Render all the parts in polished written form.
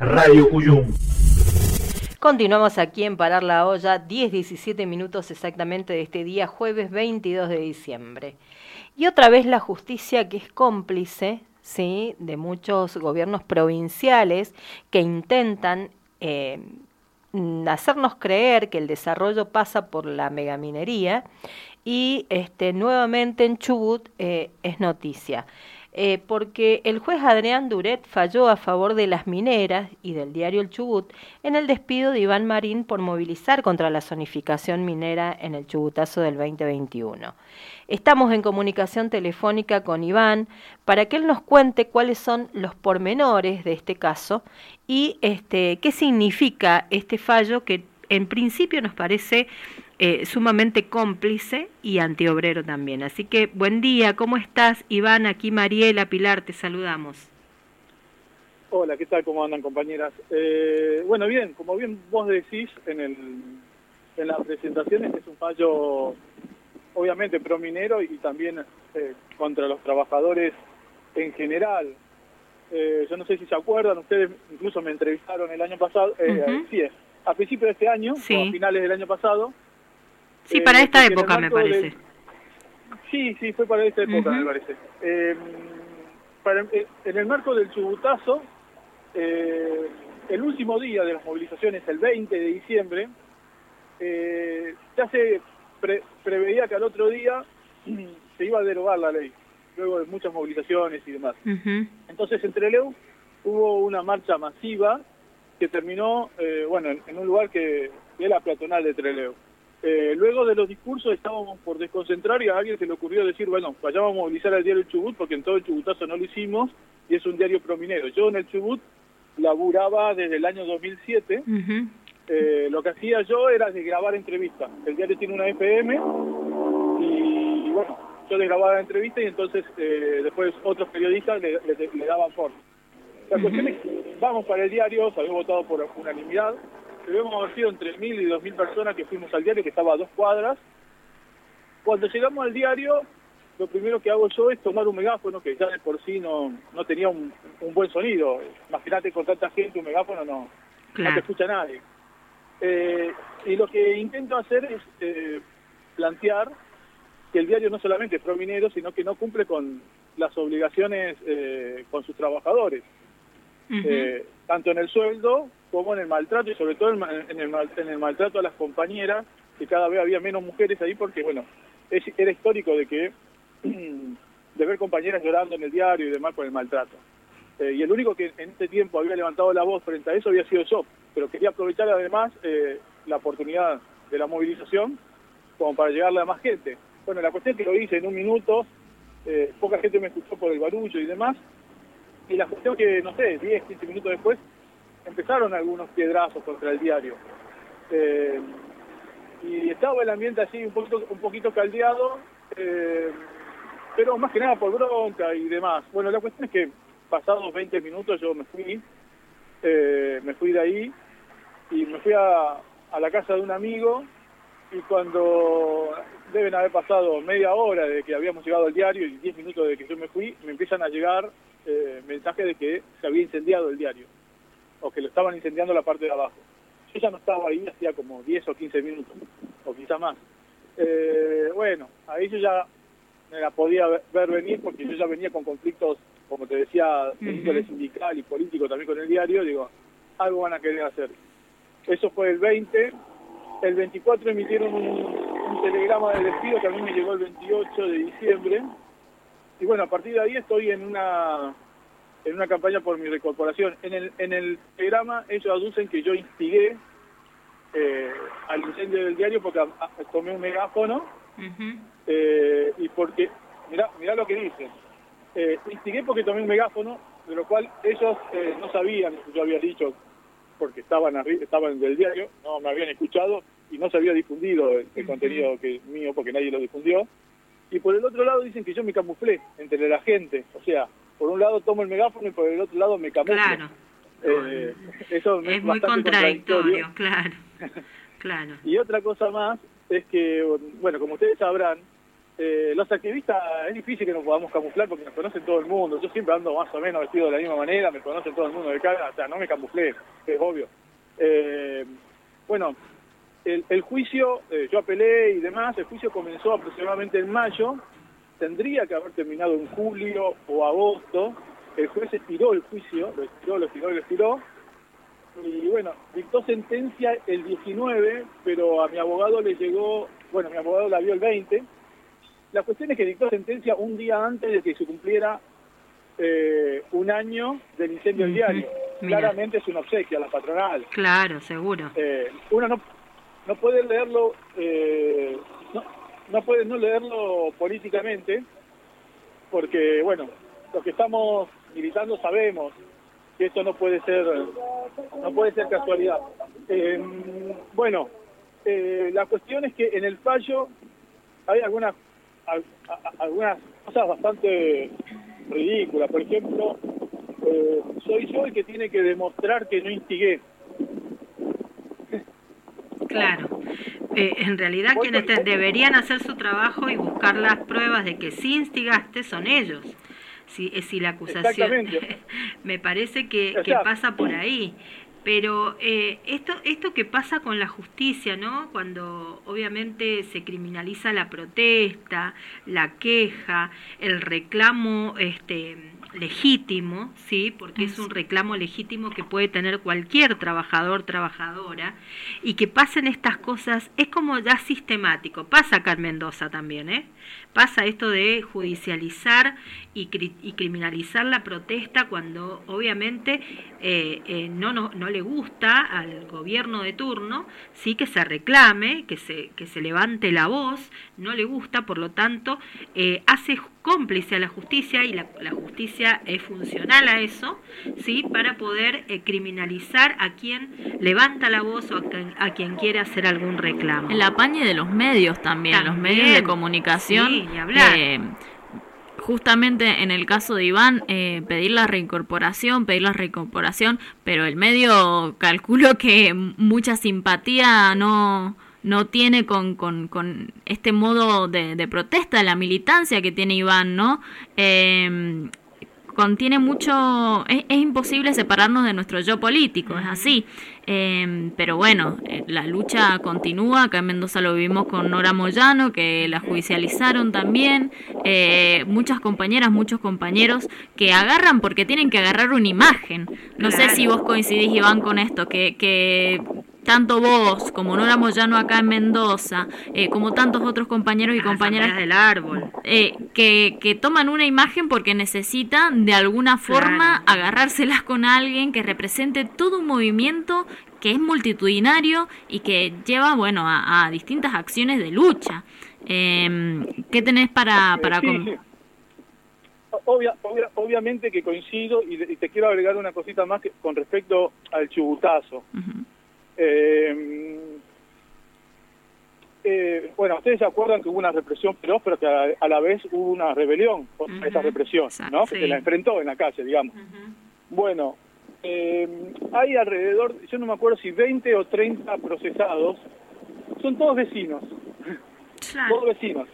Radio Cuyum. Continuamos aquí en Parar la Olla, 10:17 minutos exactamente de este día, jueves 22 de diciembre. Y otra vez la justicia que es cómplice, ¿sí?, de muchos gobiernos provinciales que intentan hacernos creer que el desarrollo pasa por la megaminería y nuevamente en Chubut es noticia. Porque el juez Adrián Duret falló a favor de las mineras y del diario El Chubut en el despido de Iván Marín por movilizar contra la zonificación minera en el Chubutazo del 2021. Estamos en comunicación telefónica con Iván para que él nos cuente cuáles son los pormenores de este caso y qué significa este fallo que en principio nos parece sumamente cómplice y antiobrero también. Así que buen día, ¿cómo estás, Iván? Aquí Mariela, Pilar, te saludamos. Hola, ¿qué tal? ¿Cómo andan, compañeras? Bueno, bien, como bien vos decís en las presentaciones, es un fallo obviamente prominero y también contra los trabajadores en general. Yo no sé si se acuerdan, ustedes incluso me entrevistaron el año pasado, sí, a principios de este año, sí, o a finales del año pasado. Sí, para esta época me parece. Sí, fue para esta época, me parece. En el marco del Chubutazo, el último día de las movilizaciones, el 20 de diciembre, ya se preveía que al otro día se iba a derogar la ley, luego de muchas movilizaciones y demás. Entonces en Trelew hubo una marcha masiva que terminó en un lugar que es la peatonal de Trelew. Luego de los discursos estábamos por desconcentrar y a alguien se le ocurrió decir, bueno, vayamos a movilizar al diario El Chubut porque en todo el Chubutazo no lo hicimos y es un diario prominero. Yo en el Chubut laburaba desde el año 2007. Lo que hacía yo era de grabar entrevistas. El diario tiene una FM y bueno, yo le grababa la entrevista y entonces después otros periodistas le daban forma. La cuestión es que vamos para el diario, se había votado por unanimidad. Debemos haber sido entre 1.000 y 2.000 personas que fuimos al diario, que estaba a 2 cuadras. Cuando llegamos al diario, lo primero que hago yo es tomar un megáfono, que ya de por sí no tenía un buen sonido. Imagínate con tanta gente, un megáfono no te escucha nadie. Y lo que intento hacer es plantear que el diario no solamente es prominero, sino que no cumple con las obligaciones con sus trabajadores. Tanto en el sueldo como en el maltrato y sobre todo en el maltrato a las compañeras, que cada vez había menos mujeres ahí porque, bueno, era histórico de ver compañeras llorando en el diario y demás por el maltrato. Y el único que en este tiempo había levantado la voz frente a eso había sido yo, pero quería aprovechar además la oportunidad de la movilización como para llegarle a más gente. Bueno, la cuestión es que lo hice en un minuto, poca gente me escuchó por el barullo y demás, y la cuestión que, no sé, 10, 15 minutos después, empezaron algunos piedrazos contra el diario. Y estaba el ambiente así un poquito caldeado, pero más que nada por bronca y demás. Bueno, la cuestión es que pasados 20 minutos yo me fui de ahí y me fui a la casa de un amigo, y cuando deben haber pasado media hora de que habíamos llegado al diario y 10 minutos de que yo me fui, me empiezan a llegar mensajes de que se había incendiado el diario, o que lo estaban incendiando la parte de abajo. Yo ya no estaba ahí, hacía como 10 o 15 minutos, o quizá más. Bueno, ahí yo ya me la podía ver venir, porque yo ya venía con conflictos, como te decía, de índole sindical y político también con el diario. Digo, algo van a querer hacer. Eso fue el 20. El 24 emitieron un telegrama de despido que a mí me llegó el 28 de diciembre. Y bueno, a partir de ahí estoy en una campaña por mi reincorporación. En el telegrama ellos aducen que yo instigué al incendio del diario porque tomé un megáfono y porque, mirá lo que dicen. Instigué porque tomé un megáfono, de lo cual ellos no sabían, yo había dicho, porque estaban del diario, no me habían escuchado y no se había difundido el contenido mío porque nadie lo difundió. Y por el otro lado dicen que yo me camuflé entre la gente, o sea, por un lado tomo el megáfono y por el otro lado me camuflo. Claro. Eso es muy contradictorio, claro. Y otra cosa más es que, bueno, como ustedes sabrán, Los activistas es difícil que nos podamos camuflar porque nos conocen todo el mundo. Yo siempre ando más o menos vestido de la misma manera, me conocen todo el mundo de cara, o sea, no me camuflé, es obvio. Bueno, el juicio, yo apelé y demás, el juicio comenzó aproximadamente en mayo, tendría que haber terminado en julio o agosto. El juez estiró el juicio, lo estiró, y bueno, dictó sentencia el 19, pero a mi abogado le llegó, bueno, mi abogado la vio el 20. La cuestión es que dictó sentencia un día antes de que se cumpliera un año del incendio del diario. Mira. Claramente es un obsequio a la patronal. Claro, seguro. Uno no puede leerlo, no puede no leerlo políticamente, porque, bueno, los que estamos militando sabemos que esto no puede ser casualidad. Bueno, la cuestión es que en el fallo hay algunas cosas bastante ridículas. Por ejemplo, soy yo el que tiene que demostrar que no instigué. Claro. En realidad quienes deberían hacer su trabajo y buscar las pruebas de que sí instigaste son ellos. Si la acusación me parece que pasa por ahí. Pero esto que pasa con la justicia, ¿no? Cuando obviamente se criminaliza la protesta, la queja, el reclamo legítimo, ¿sí? Porque es un reclamo legítimo que puede tener cualquier trabajador, trabajadora, y que pasen estas cosas, es como ya sistemático. Pasa acá en Mendoza también, pasa esto de judicializar y criminalizar la protesta cuando obviamente no le gusta al gobierno de turno, sí, que se reclame, que se levante la voz, no le gusta, por lo tanto hace cómplice a la justicia, y la justicia es funcional a eso, sí, para poder criminalizar a quien levanta la voz o a quien quiere hacer algún reclamo. El apañe de los medios también. Los medios de comunicación. Sí, ni hablar. Justamente en el caso de Iván, pedir la reincorporación, pero el medio calculo que mucha simpatía no tiene con este modo de protesta de la militancia que tiene Iván, ¿no? Contiene mucho, es imposible separarnos de nuestro yo político, es así. Pero bueno, la lucha continúa. Acá en Mendoza lo vivimos con Nora Moyano, que la judicializaron también. Muchas compañeras, muchos compañeros que agarran porque tienen que agarrar una imagen. No sé si vos coincidís, Iván, con esto, que tanto vos como Nora Moyano acá en Mendoza, como tantos otros compañeros y compañeras del árbol, que toman una imagen porque necesitan de alguna forma agarrárselas con alguien que represente todo un movimiento que es multitudinario y que lleva, bueno, a distintas acciones de lucha. ¿Qué tenés para sí. Obviamente que coincido, y te quiero agregar una cosita más con respecto al chubutazo. Uh-huh. Bueno, ustedes se acuerdan que hubo una represión feroz, pero que a la vez hubo una rebelión contra esa represión, ¿no? Que se la enfrentó en la calle, digamos. Bueno, hay alrededor, yo no me acuerdo si 20 o 30 procesados, son todos vecinos, todos vecinos.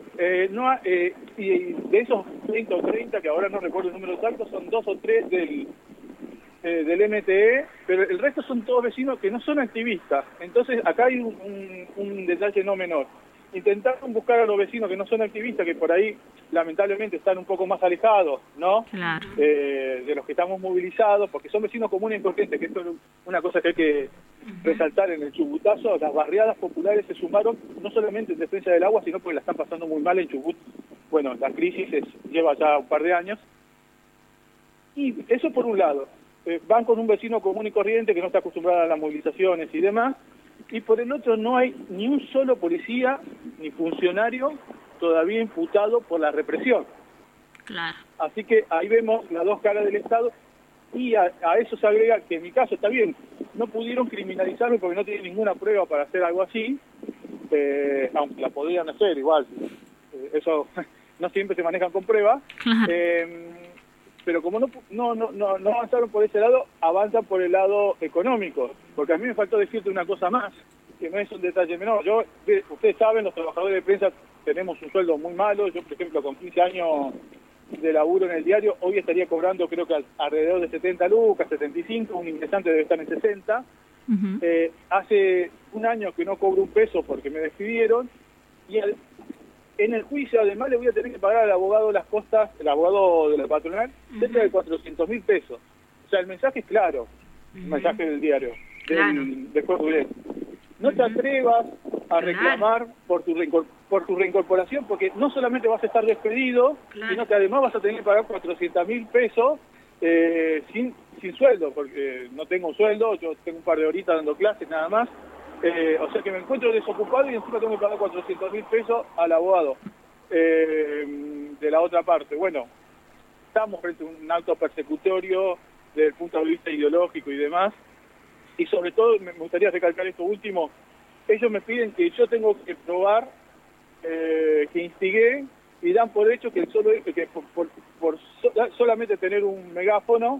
Y de esos 20 o 30, que ahora no recuerdo el número exacto, son 2 o 3 del MTE, pero el resto son todos vecinos que no son activistas. Entonces acá hay un detalle no menor. Intentaron buscar a los vecinos que no son activistas, que por ahí lamentablemente están un poco más alejados, ¿no? Claro. De los que estamos movilizados, porque son vecinos comunes y corrientes, que esto es una cosa que hay que resaltar en el Chubutazo. Las barriadas populares se sumaron no solamente en defensa del agua, sino porque la están pasando muy mal en Chubut. Bueno, la crisis lleva ya un par de años. Y eso por un lado. Van con un vecino común y corriente que no está acostumbrado a las movilizaciones y demás, y por el otro no hay ni un solo policía ni funcionario todavía imputado por la represión. Claro. Así que ahí vemos las dos caras del Estado, y a eso se agrega que en mi caso está bien, no pudieron criminalizarme porque no tienen ninguna prueba para hacer algo así, aunque la podrían hacer igual, eso no siempre se manejan con pruebas. Pero como no avanzaron por ese lado, avanzan por el lado económico. Porque a mí me faltó decirte una cosa más. que no es un detalle menor. Ustedes saben, los trabajadores de prensa tenemos un sueldo muy malo. Yo, por ejemplo, con 15 años de laburo en el diario, hoy estaría cobrando creo que alrededor de 70 lucas, 75, un ingresante debe estar en 60. Hace un año que no cobro un peso porque me despidieron, y en el juicio además le voy a tener que pagar al abogado las costas, el abogado de la patronal, cerca de 400.000 pesos. O sea, el mensaje es claro, el mensaje del diario, del juez Duret. No te atrevas a reclamar por tu reincorporación, porque no solamente vas a estar despedido, sino que además vas a tener que pagar 400.000 pesos sin sueldo, porque no tengo sueldo, yo tengo un par de horitas dando clases nada más. O sea que me encuentro desocupado y encima tengo que pagar 400.000 pesos al abogado de la otra parte. Bueno, estamos frente a un acto persecutorio desde el punto de vista ideológico y demás, y sobre todo me gustaría recalcar esto último. Ellos me piden que yo tengo que probar que instigué, y dan por hecho que solamente tener un megáfono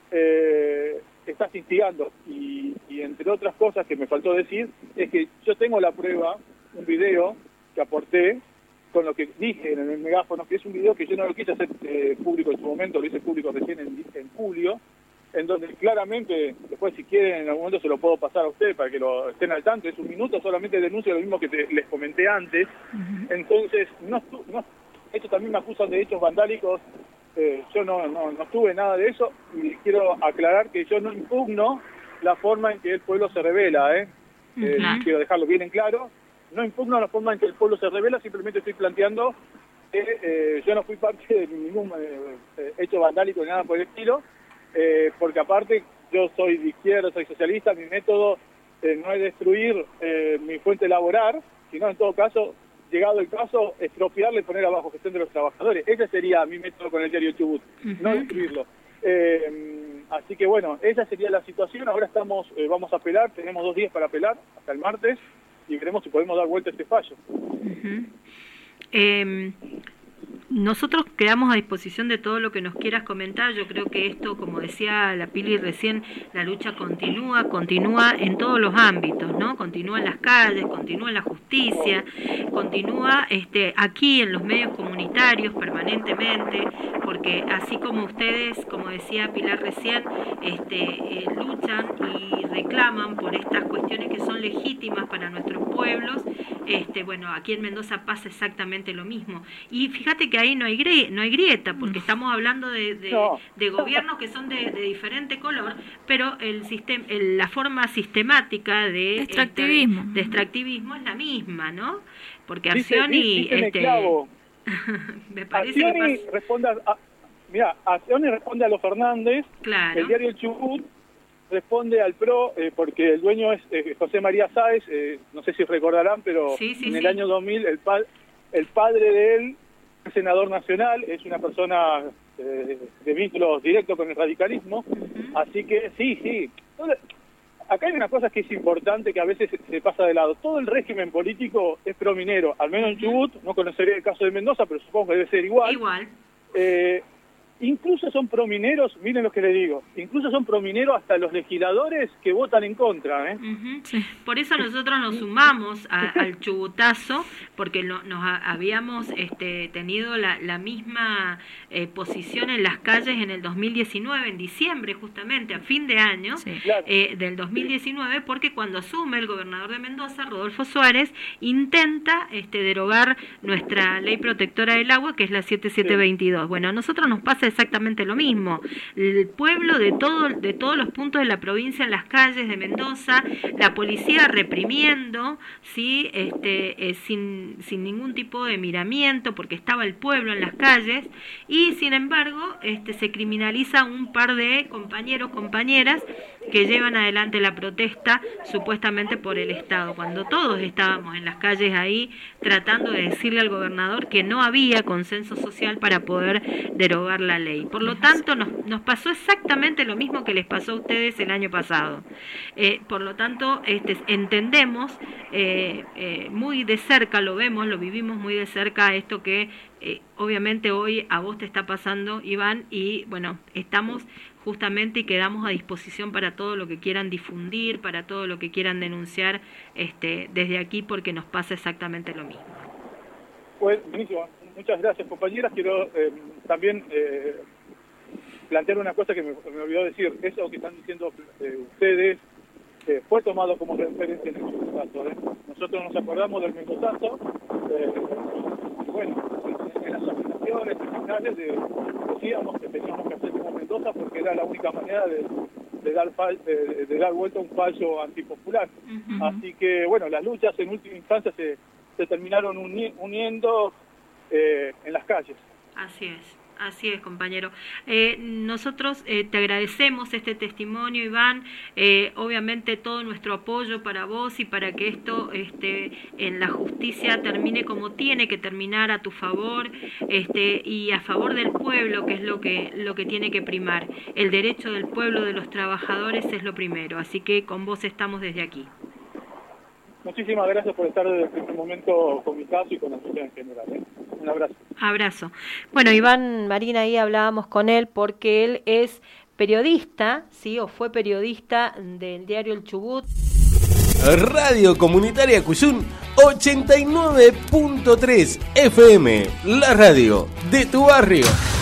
estás instigando, y entre otras cosas que me faltó decir es que yo tengo la prueba, un video que aporté con lo que dije en el megáfono, que es un video que yo no lo quise hacer público en su momento, lo hice público recién en julio, en donde claramente, después si quieren en algún momento se lo puedo pasar a ustedes para que lo estén al tanto, es un minuto, solamente denuncia lo mismo que les comenté antes. Entonces, estos también me acusan de hechos vandálicos. Yo no tuve nada de eso, y quiero aclarar que yo no impugno la forma en que el pueblo se revela, quiero dejarlo bien en claro, no impugno la forma en que el pueblo se revela, simplemente estoy planteando que yo no fui parte de ningún hecho vandálico ni nada por el estilo, porque aparte yo soy de izquierda, soy socialista, mi método no es destruir mi fuente laboral, sino en todo caso, llegado el caso, expropiarle y poner abajo gestión de los trabajadores. Ese sería mi método con el diario Chubut, no destruirlo. Así que bueno, esa sería la situación. Ahora vamos a apelar, tenemos 2 días para apelar, hasta el martes, y veremos si podemos dar vuelta a este fallo. Nosotros quedamos a disposición de todo lo que nos quieras comentar. Yo creo que esto, como decía la Pili recién, la lucha continúa en todos los ámbitos, ¿no? Continúa en las calles, continúa en la justicia, continúa aquí en los medios comunitarios permanentemente, porque así como ustedes, como decía Pilar recién, luchan y reclaman por estas cuestiones que son legítimas para nuestros pueblos, bueno, aquí en Mendoza pasa exactamente lo mismo. Y fíjate que ahí no hay grieta, porque estamos hablando de gobiernos que son de diferente color, pero la forma sistemática de extractivismo es la misma, ¿no? Porque Arcioni me parece Arcioni responde Arcioni responde a los Fernández, claro. El diario El Chubut responde al PRO, porque el dueño es José María Sáez, no sé si recordarán, pero en el año 2000 el padre de él, senador nacional, es una persona de vínculos directos con el radicalismo, así que sí. Entonces, acá hay una cosa que es importante que a veces se pasa de lado. Todo el régimen político es prominero, al menos en Chubut, no conocería el caso de Mendoza, pero supongo que debe ser igual. Incluso son promineros, miren lo que les digo, incluso son promineros hasta los legisladores que votan en contra. Sí. Por eso nosotros nos sumamos al chubutazo, porque nos habíamos tenido la misma posición en las calles en el 2019, en diciembre justamente, a fin de año del 2019, porque cuando asume el gobernador de Mendoza, Rodolfo Suárez, intenta derogar nuestra ley protectora del agua, que es la 7722. Bueno, a nosotros nos pasa exactamente lo mismo. El pueblo de todos los puntos de la provincia en las calles de Mendoza, la policía reprimiendo, ¿sí? Sin ningún tipo de miramiento, porque estaba el pueblo en las calles, y sin embargo se criminaliza un par de compañeras que llevan adelante la protesta supuestamente por el Estado, cuando todos estábamos en las calles ahí tratando de decirle al gobernador que no había consenso social para poder derogar la la ley. Por lo tanto, nos pasó exactamente lo mismo que les pasó a ustedes el año pasado. Por lo tanto, entendemos muy de cerca, lo vivimos muy de cerca esto que obviamente hoy a vos te está pasando, Iván, y bueno, estamos justamente y quedamos a disposición para todo lo que quieran difundir, para todo lo que quieran denunciar desde aquí, porque nos pasa exactamente lo mismo. Pues, buenísimo. Muchas gracias, compañeras. Quiero también plantear una cosa que me olvidó decir. Eso que están diciendo ustedes fue tomado como referencia en el Mendozazo. Nosotros nos acordamos del Mendozazo, bueno, en las aplicaciones finales decíamos que teníamos que hacer como Mendoza porque era la única manera de dar vuelta a un fallo antipopular. Uh-huh. Así que, bueno, las luchas en última instancia se terminaron uniendo en las calles. Así es, compañero. Nosotros te agradecemos este testimonio, Iván. Obviamente todo nuestro apoyo para vos y para que esto en la justicia termine como tiene que terminar, a tu favor y a favor del pueblo, que es lo que tiene que primar. El derecho del pueblo, de los trabajadores, es lo primero. Así que con vos estamos desde aquí. Muchísimas gracias por estar desde el primer momento con mi caso y con la sociedad en general. Un abrazo. Abrazo. Bueno, Iván Marín, ahí hablábamos con él porque él es periodista, ¿sí? O fue periodista del diario El Chubut. Radio Comunitaria Cuyún 89.3 FM, la radio de tu barrio.